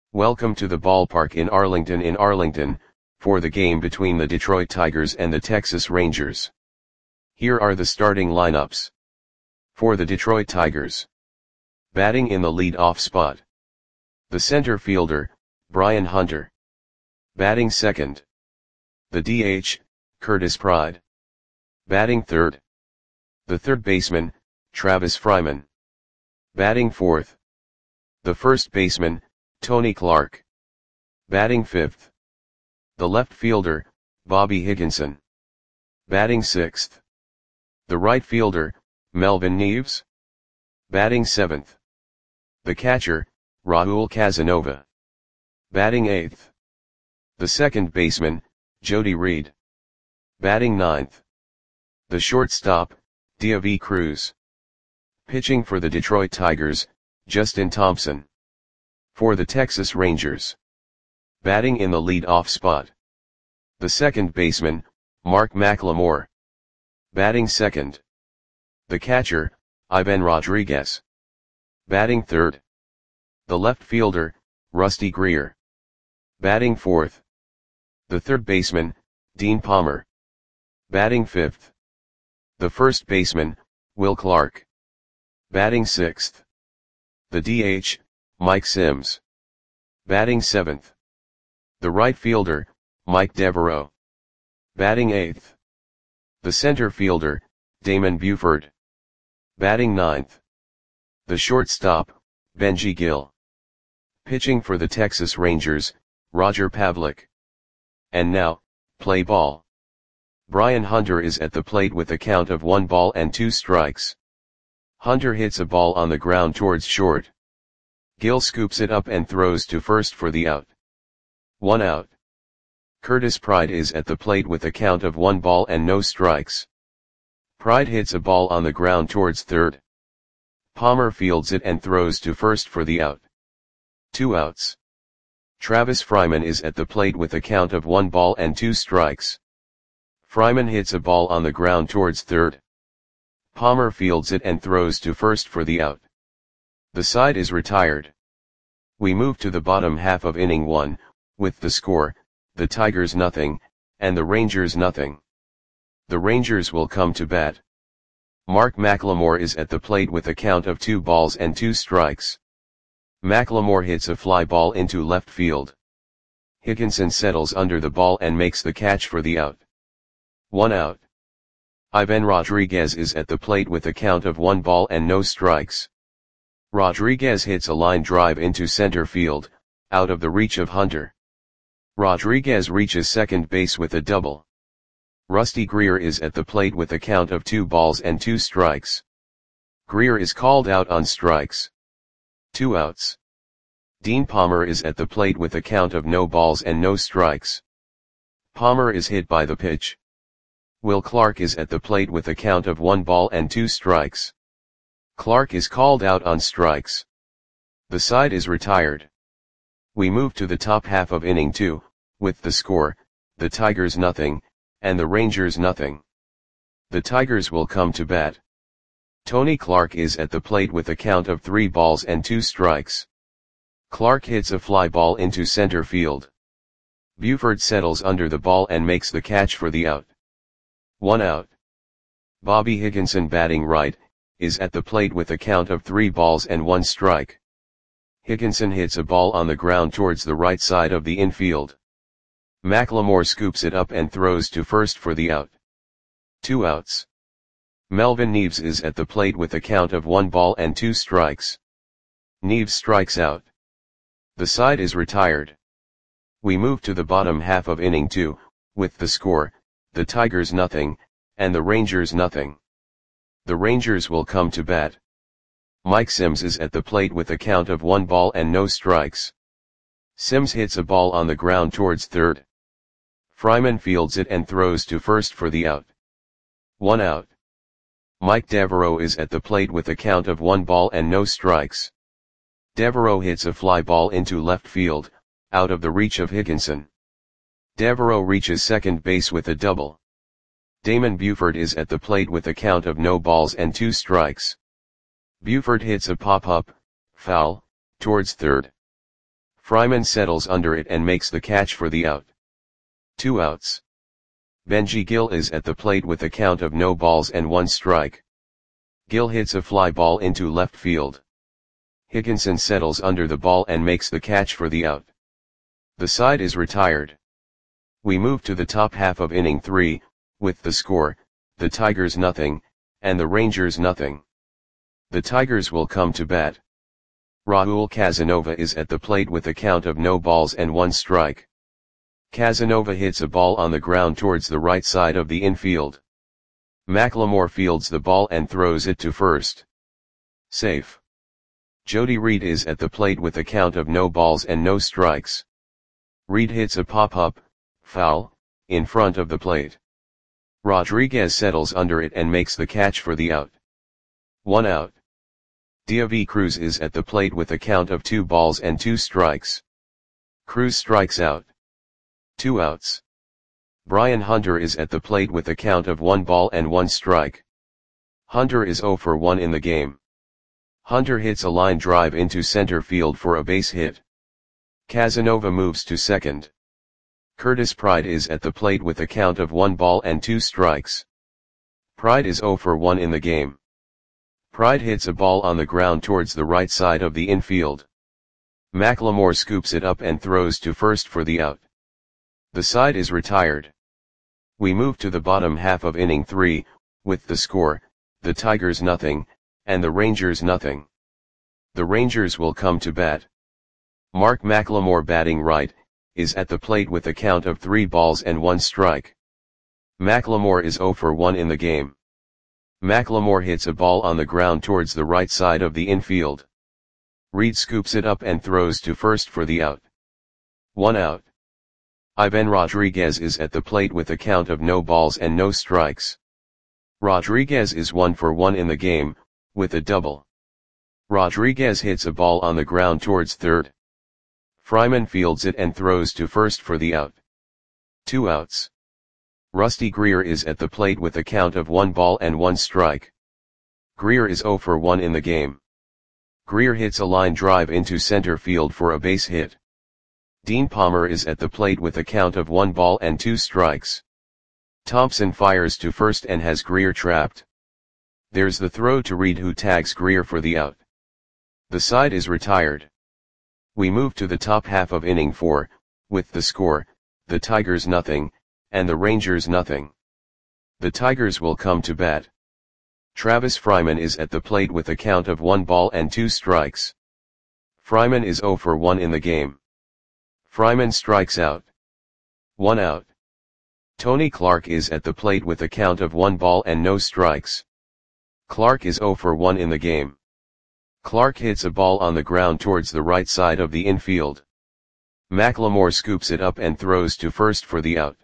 Welcome to the ballpark in Arlington, for the game between the Detroit Tigers and the Texas Rangers. Here are the starting lineups. For the Detroit Tigers. Batting in the lead-off spot. The center fielder, Brian Hunter. Batting second. The DH, Curtis Pride. Batting third. The third baseman, Travis Fryman. Batting fourth. The first baseman, Tony Clark. Batting fifth. The left fielder, Bobby Higginson. Batting sixth. The right fielder, Melvin Neves. Batting seventh. The catcher, Raul Casanova. Batting eighth. The second baseman, Jody Reed. Batting ninth. The shortstop, Diavy Cruz. Pitching for the Detroit Tigers, Justin Thompson. For the Texas Rangers. Batting in the lead-off spot. The second baseman, Mark McLemore. Batting second. The catcher, Ivan Rodriguez. Batting third. The left fielder, Rusty Greer. Batting fourth. The third baseman, Dean Palmer. Batting fifth. The first baseman, Will Clark. Batting sixth. The DH, Mike Sims. Batting seventh. The right fielder, Mike Devereaux. Batting eighth. The center fielder, Damon Buford. Batting ninth. The shortstop, Benji Gill. Pitching for the Texas Rangers, Roger Pavlik. And now, play ball. Brian Hunter is at the plate with a count of 1-2 Hunter hits a ball on the ground towards short. Gill scoops it up and throws to first for the out. 1 out. Curtis Pride is at the plate with a count of 1-0. Pride hits a ball on the ground towards third. Palmer fields it and throws to first for the out. 2 outs. Travis Fryman is at the plate with a count of 1-2. Fryman hits a ball on the ground towards third. Palmer fields it and throws to first for the out. The side is retired. We move to the bottom half of inning 1, with the score, the Tigers nothing, and the Rangers nothing. The Rangers will come to bat. Mark McLemore is at the plate with a count of 2-2. McLemore hits a fly ball into left field. Higginson settles under the ball and makes the catch for the out. 1 out. Ivan Rodriguez is at the plate with a count of 1-0. Rodriguez hits a line drive into center field, out of the reach of Hunter. Rodriguez reaches second base with a double. Rusty Greer is at the plate with a count of 2-2. Greer is called out on strikes. 2 outs. Dean Palmer is at the plate with a count of no balls and no strikes. Palmer is hit by the pitch. Will Clark is at the plate with a count of 1-2. Clark is called out on strikes. The side is retired. We move to the top half of inning 2, with the score, the Tigers nothing, and the Rangers nothing. The Tigers will come to bat. Tony Clark is at the plate with a count of 3-2. Clark hits a fly ball into center field. Buford settles under the ball and makes the catch for the out. 1 out. Bobby Higginson, batting right, is at the plate with a count of 3-1. Higginson hits a ball on the ground towards the right side of the infield. McLemore scoops it up and throws to first for the out. 2 outs. Melvin Neves is at the plate with a count of 1-2. Neves strikes out. The side is retired. We move to the bottom half of inning 2, with the score, the Tigers nothing, and the Rangers nothing. The Rangers will come to bat. Mike Sims is at the plate with a count of 1-0. Sims hits a ball on the ground towards third. Fryman fields it and throws to first for the out. 1 out. Mike Devereaux is at the plate with a count of 1-0. Devereaux hits a fly ball into left field, out of the reach of Higginson. Devereaux reaches second base with a double. Damon Buford is at the plate with a count of no balls and 2 strikes. Buford hits a pop-up, foul, towards third. Fryman settles under it and makes the catch for the out. 2 outs. Benji Gill is at the plate with a count of no balls and 1 strike. Gill hits a fly ball into left field. Higginson settles under the ball and makes the catch for the out. The side is retired. We move to the top half of inning 3, with the score, the Tigers nothing, and the Rangers nothing. The Tigers will come to bat. Raul Casanova is at the plate with a count of no balls and 1 strike. Casanova hits a ball on the ground towards the right side of the infield. McLemore fields the ball and throws it to first. Safe. Jody Reed is at the plate with a count of no balls and no strikes. Reed hits a pop-up, foul, in front of the plate. Rodriguez settles under it and makes the catch for the out. 1 out. David Cruz is at the plate with a count of 2 balls and 2 strikes. Cruz strikes out. 2 outs. Brian Hunter is at the plate with a count of 1 ball and 1 strike. Hunter is 0 for 1 in the game. Hunter hits a line drive into center field for a base hit. Casanova moves to second. Curtis Pride is at the plate with a count of 1 ball and 2 strikes. Pride is 0 for 1 in the game. Pride hits a ball on the ground towards the right side of the infield. McLemore scoops it up and throws to first for the out. The side is retired. We move to the bottom half of inning 3, with the score, the Tigers nothing, and the Rangers nothing. The Rangers will come to bat. Mark McLemore batting right, is at the plate with a count of 3 balls and 1 strike. McLemore is 0 for 1 in the game. McLemore hits a ball on the ground towards the right side of the infield. Reed scoops it up and throws to first for the out. 1 out. Ivan Rodriguez is at the plate with a count of no balls and no strikes. Rodriguez is 1 for 1 in the game, with a double. Rodriguez hits a ball on the ground towards third. Fryman fields it and throws to first for the out. 2 outs. Rusty Greer is at the plate with a count of 1 ball and 1 strike. Greer is 0 for 1 in the game. Greer hits a line drive into center field for a base hit. Dean Palmer is at the plate with a count of 1 ball and 2 strikes. Thompson fires to first and has Greer trapped. There's the throw to Reed, who tags Greer for the out. The side is retired. We move to the top half of inning 4, with the score, the Tigers nothing, and the Rangers nothing. The Tigers will come to bat. Travis Fryman is at the plate with a count of 1 ball and 2 strikes. Fryman is 0 for 1 in the game. Fryman strikes out. 1 out. Tony Clark is at the plate with a count of 1 ball and no strikes. Clark is 0 for 1 in the game. Clark hits a ball on the ground towards the right side of the infield. McLemore scoops it up and throws to first for the out.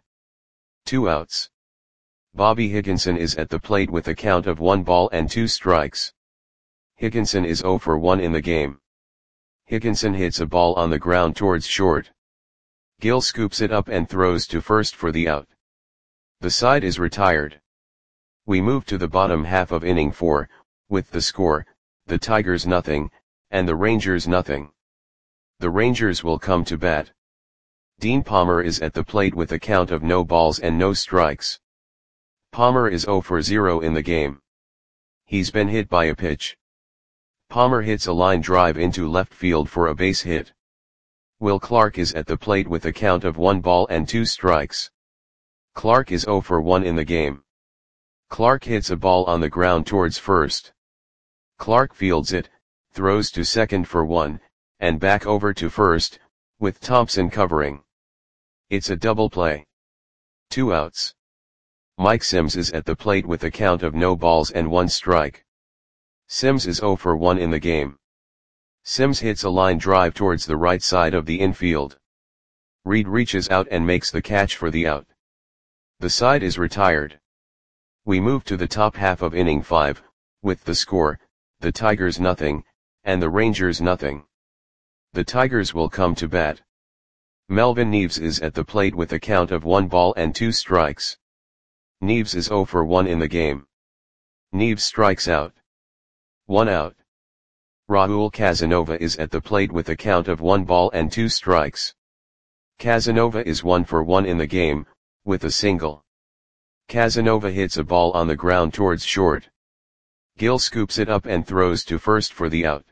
2 outs. Bobby Higginson is at the plate with a count of 1 ball and 2 strikes. Higginson is 0 for 1 in the game. Higginson hits a ball on the ground towards short. Gill scoops it up and throws to first for the out. The side is retired. We move to the bottom half of inning 4, with the score, the Tigers nothing, and the Rangers nothing. The Rangers will come to bat. Dean Palmer is at the plate with a count of no balls and no strikes. Palmer is 0 for 0 in the game. He's been hit by a pitch. Palmer hits a line drive into left field for a base hit. Will Clark is at the plate with a count of 1 ball and 2 strikes. Clark is 0 for 1 in the game. Clark hits a ball on the ground towards first. Clark fields it, throws to second for 1, and back over to first, with Thompson covering. It's a double play. 2 outs. Mike Sims is at the plate with a count of no balls and 1 strike. Sims is 0 for 1 in the game. Sims hits a line drive towards the right side of the infield. Reed reaches out and makes the catch for the out. The side is retired. We move to the top half of inning 5, with the score, the Tigers nothing, and the Rangers nothing. The Tigers will come to bat. Melvin Neves is at the plate with a count of 1 ball and 2 strikes. Neves is 0 for 1 in the game. Neves strikes out. 1 out. Raul Casanova is at the plate with a count of 1 ball and 2 strikes. Casanova is 1 for 1 in the game, with a single. Casanova hits a ball on the ground towards short. Gil scoops it up and throws to first for the out.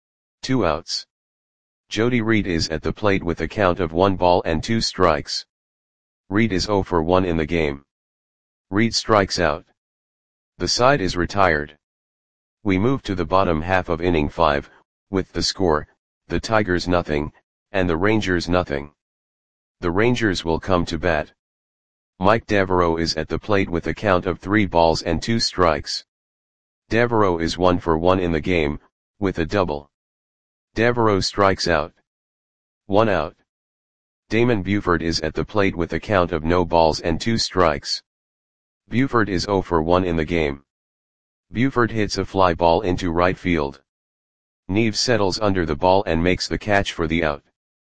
2 outs. Jody Reed is at the plate with a count of 1 ball and 2 strikes. Reed is 0 for 1 in the game. Reed strikes out. The side is retired. We move to the bottom half of inning 5, with the score, the Tigers nothing, and the Rangers nothing. The Rangers will come to bat. Mike Devereaux is at the plate with a count of 3 balls and 2 strikes. Devereaux is 1 for 1 in the game, with a double. Devereaux strikes out. 1 out. Damon Buford is at the plate with a count of no balls and 2 strikes. Buford is 0 for 1 in the game. Buford hits a fly ball into right field. Neves settles under the ball and makes the catch for the out.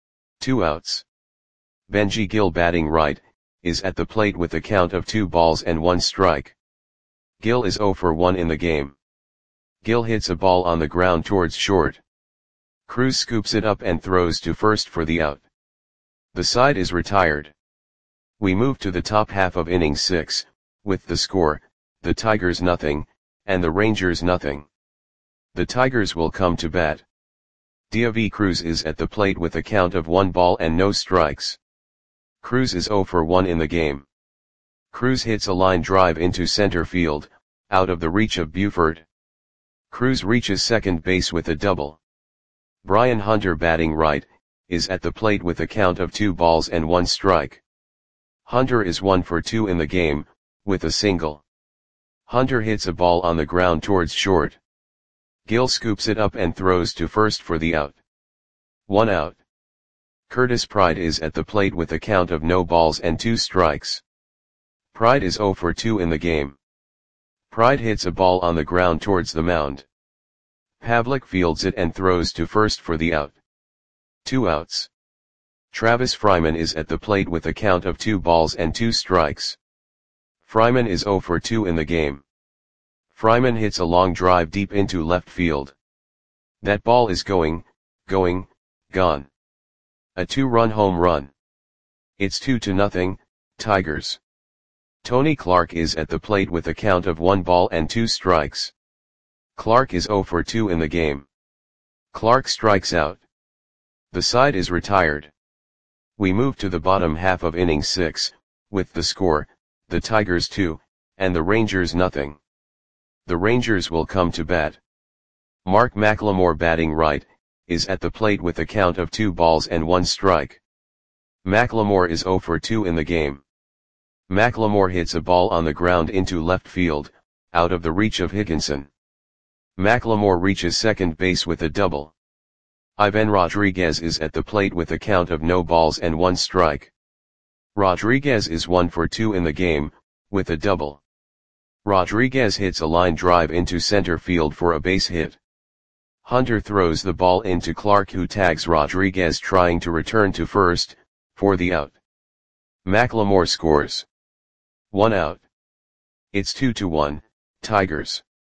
2 outs. Benji Gil, batting right, is at the plate with a count of 2 balls and 1 strike. Gil is 0 for 1 in the game. Gil hits a ball on the ground towards short. Cruz scoops it up and throws to first for the out. The side is retired. We move to the top half of inning 6, with the score, the Tigers nothing, and the Rangers nothing. The Tigers will come to bat. Deivi Cruz is at the plate with a count of 1 ball and no strikes. Cruz is 0 for 1 in the game. Cruz hits a line drive into center field, out of the reach of Buford. Cruz reaches second base with a double. Brian Hunter, batting right, is at the plate with a count of 2 balls and 1 strike. Hunter is 1 for 2 in the game, with a single. Hunter hits a ball on the ground towards short. Gil scoops it up and throws to first for the out. 1 out. Curtis Pride is at the plate with a count of no balls and 2 strikes. Pride is 0 for 2 in the game. Pride hits a ball on the ground towards the mound. Pavlik fields it and throws to first for the out. 2 outs. Travis Fryman is at the plate with a count of 2 balls and 2 strikes. Fryman is 0 for 2 in the game. Fryman hits a long drive deep into left field. That ball is gone. A 2-run home run. It's 2-0, Tigers. Tony Clark is at the plate with a count of 1 ball and 2 strikes. Clark is 0 for 2 in the game. Clark strikes out. The side is retired. We move to the bottom half of inning 6, with the score, the Tigers 2, and the Rangers nothing. The Rangers will come to bat. Mark McLemore, batting right, is at the plate with a count of 2 balls and 1 strike. McLemore is 0 for 2 in the game. McLemore hits a ball on the ground into left field, out of the reach of Higginson. McLemore reaches second base with a double. Ivan Rodriguez is at the plate with a count of no balls and 1 strike. Rodriguez is 1 for 2 in the game, with a double. Rodriguez hits a line drive into center field for a base hit. Hunter throws the ball into Clark, who tags Rodriguez trying to return to first, for the out. McLemore scores. 1 out. It's 2-1, Tigers.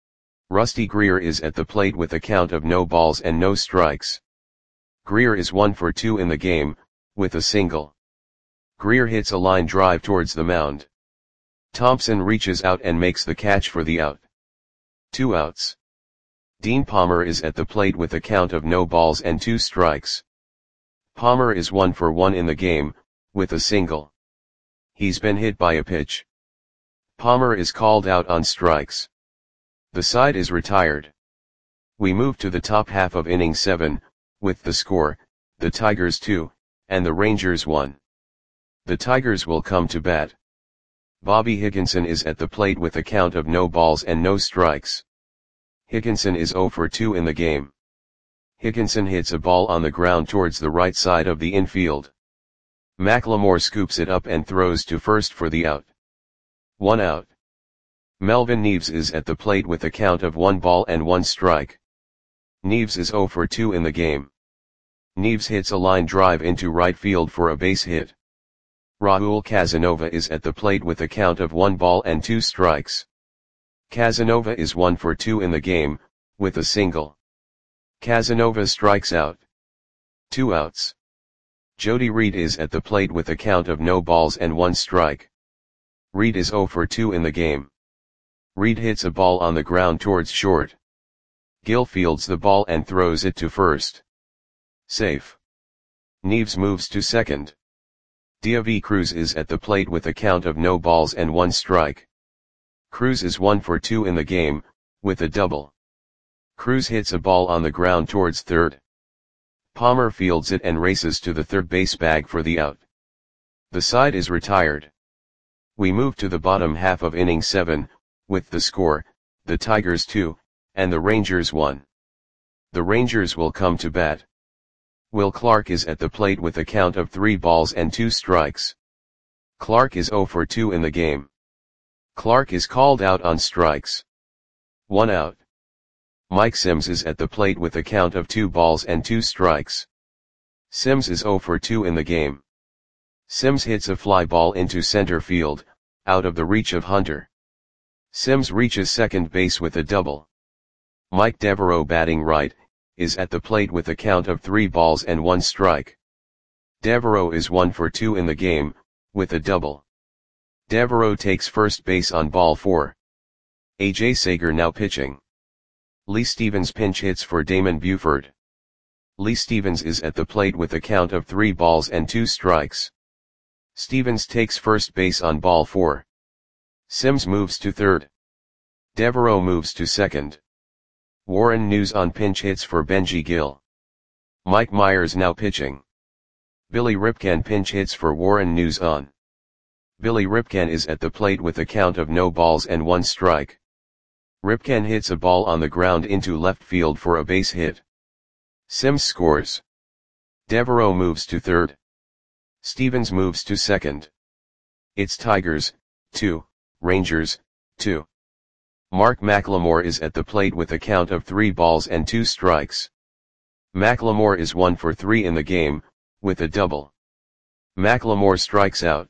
Rusty Greer is at the plate with a count of no balls and no strikes. Greer is 1 for 2 in the game, with a single. Greer hits a line drive towards the mound. Thompson reaches out and makes the catch for the out. 2 outs. Dean Palmer is at the plate with a count of no balls and 2 strikes. Palmer is 1 for 1 in the game, with a single. He's been hit by a pitch. Palmer is called out on strikes. The side is retired. We move to the top half of inning 7, with the score, the Tigers 2, and the Rangers 1. The Tigers will come to bat. Bobby Higginson is at the plate with a count of no balls and no strikes. Higginson is 0 for 2 in the game. Higginson hits a ball on the ground towards the right side of the infield. McLemore scoops it up and throws to first for the out. 1 out. Melvin Neves is at the plate with a count of 1 ball and 1 strike. Neves is 0 for 2 in the game. Neves hits a line drive into right field for a base hit. Raul Casanova is at the plate with a count of 1 ball and 2 strikes. Casanova is 1 for 2 in the game, with a single. Casanova strikes out. 2 outs. Jody Reed is at the plate with a count of no balls and 1 strike. Reed is 0 for 2 in the game. Reed hits a ball on the ground towards short. Gill fields the ball and throws it to first. Safe. Neves moves to second. Diavi Cruz is at the plate with a count of no balls and 1 strike. Cruz is 1 for 2 in the game, with a double. Cruz hits a ball on the ground towards third. Palmer fields it and races to the third base bag for the out. The side is retired. We move to the bottom half of inning 7, with the score, the Tigers 2, and the Rangers 1. The Rangers will come to bat. Will Clark is at the plate with a count of 3 balls and 2 strikes. Clark is 0 for 2 in the game. Clark is called out on strikes. 1 out. Mike Sims is at the plate with a count of 2 balls and 2 strikes. Sims is 0 for 2 in the game. Sims hits a fly ball into center field, out of the reach of Hunter. Sims reaches second base with a double. Mike Devereaux, batting right, is at the plate with a count of 3 balls and 1 strike. Devereaux is 1 for 2 in the game, with a double. Devereaux takes first base on ball 4. A.J. Sager now pitching. Lee Stevens pinch hits for Damon Buford. Lee Stevens is at the plate with a count of 3 balls and 2 strikes. Stevens takes first base on ball 4. Sims moves to third. Devereaux moves to second. Warren News on pinch hits for Benji Gill. Mike Myers now pitching. Billy Ripken pinch hits for Warren News on. Billy Ripken is at the plate with a count of no balls and 1 strike. Ripken hits a ball on the ground into left field for a base hit. Sims scores. Devereaux moves to third. Stevens moves to second. It's Tigers, 2, Rangers, 2. Mark McLemore is at the plate with a count of 3 balls and 2 strikes. McLemore is 1 for 3 in the game, with a double. McLemore strikes out.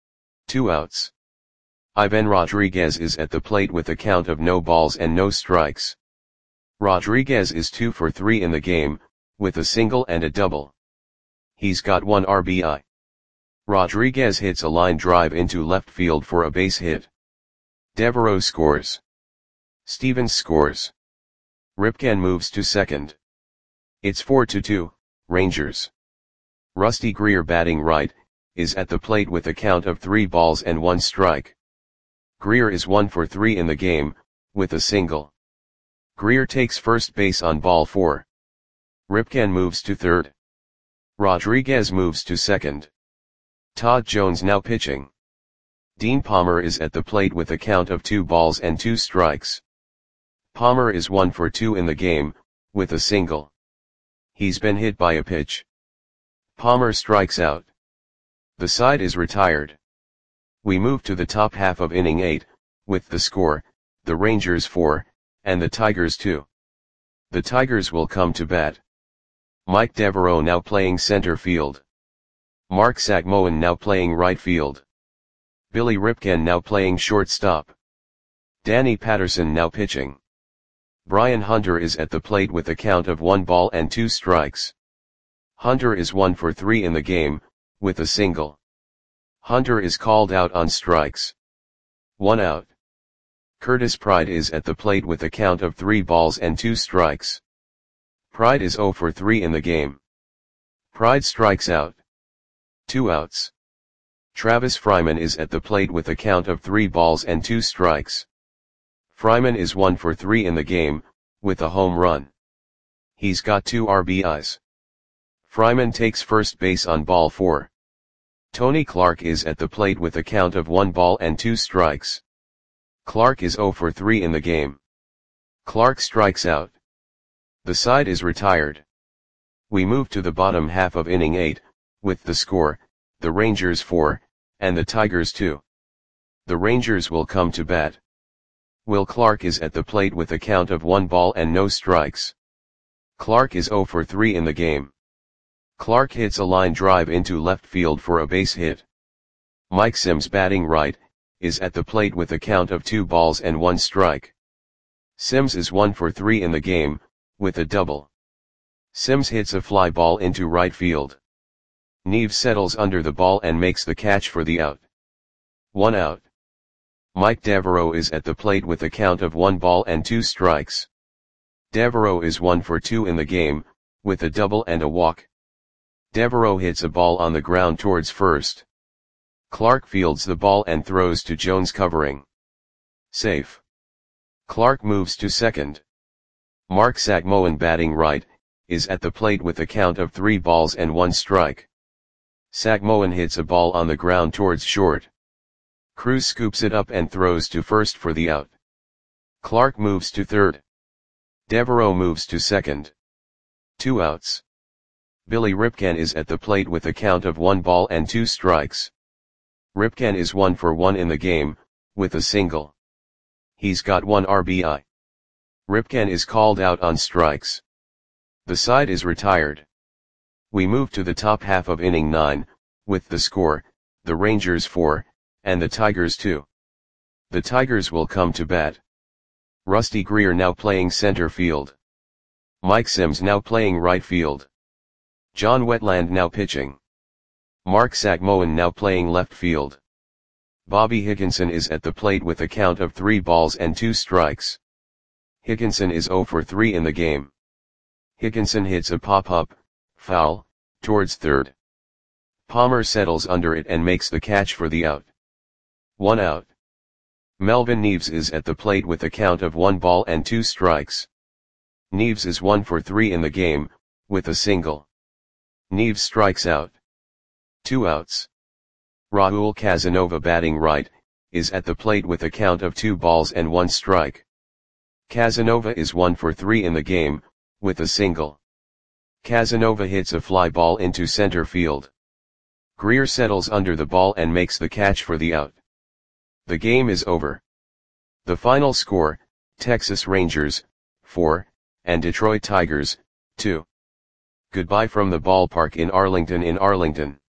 2 outs. Ivan Rodriguez is at the plate with a count of no balls and no strikes. Rodriguez is 2 for 3 in the game, with a single and a double. He's got 1 RBI. Rodriguez hits a line drive into left field for a base hit. Devereaux scores. Stevens scores. Ripken moves to second. It's 4-2, Rangers. Rusty Greer, batting right, is at the plate with a count of 3 balls and 1 strike. Greer is 1 for 3 in the game, with a single. Greer takes first base on ball 4. Ripken moves to third. Rodriguez moves to second. Todd Jones now pitching. Dean Palmer is at the plate with a count of 2 balls and 2 strikes. Palmer is 1 for 2 in the game, with a single. He's been hit by a pitch. Palmer strikes out. The side is retired. We move to the top half of inning 8, with the score, the Rangers 4, and the Tigers 2. The Tigers will come to bat. Mike Devereaux now playing center field. Mark Sagmoen now playing right field. Billy Ripken now playing shortstop. Danny Patterson now pitching. Brian Hunter is at the plate with a count of 1 ball and 2 strikes. Hunter is 1 for 3 in the game, with a single. Hunter is called out on strikes. 1 out. Curtis Pride is at the plate with a count of 3 balls and 2 strikes. Pride is 0 for 3 in the game. Pride strikes out. 2 outs. Travis Fryman is at the plate with a count of 3 balls and 2 strikes. Fryman is 1 for 3 in the game, with a home run. He's got 2 RBIs. Fryman takes first base on ball 4. Tony Clark is at the plate with a count of 1 ball and 2 strikes. Clark is 0 for 3 in the game. Clark strikes out. The side is retired. We move to the bottom half of inning 8, with the score, the Rangers 4, and the Tigers 2. The Rangers will come to bat. Will Clark is at the plate with a count of 1 ball and no strikes. Clark is 0 for 3 in the game. Clark hits a line drive into left field for a base hit. Mike Sims, batting right, is at the plate with a count of 2 balls and 1 strike. Sims is 1 for 3 in the game, with a double. Sims hits a fly ball into right field. Neves settles under the ball and makes the catch for the out. 1 out. Mike Devereaux is at the plate with a count of 1 ball and 2 strikes. Devereaux is 1 for 2 in the game, with a double and a walk. Devereaux hits a ball on the ground towards first. Clark fields the ball and throws to Jones covering. Safe. Clark moves to second. Mark Sagmoen, batting right, is at the plate with a count of 3 balls and 1 strike. Sagmoen hits a ball on the ground towards short. Cruz scoops it up and throws to first for the out. Clark moves to third. Devereaux moves to second. 2 outs. Billy Ripken is at the plate with a count of 1 ball and 2 strikes. Ripken is 1 for 1 in the game, with a single. He's got 1 RBI. Ripken is called out on strikes. The side is retired. We move to the top half of inning 9, with the score, the Rangers 4, and the Tigers 2. The Tigers will come to bat. Rusty Greer now playing center field. Mike Sims now playing right field. John Wetland now pitching. Mark Sagmoen now playing left field. Bobby Higginson is at the plate with a count of 3 balls and 2 strikes. Higginson is 0 for 3 in the game. Higginson hits a pop-up, foul, towards third. Palmer settles under it and makes the catch for the out. 1 out. Melvin Neves is at the plate with a count of 1 ball and 2 strikes. Neves is 1 for 3 in the game, with a single. Neves strikes out. 2 outs. Raul Casanova, batting right, is at the plate with a count of 2 balls and 1 strike. Casanova is 1 for 3 in the game, with a single. Casanova hits a fly ball into center field. Greer settles under the ball and makes the catch for the out. The game is over. The final score, Texas Rangers, 4, and Detroit Tigers, 2. Goodbye from the ballpark in Arlington.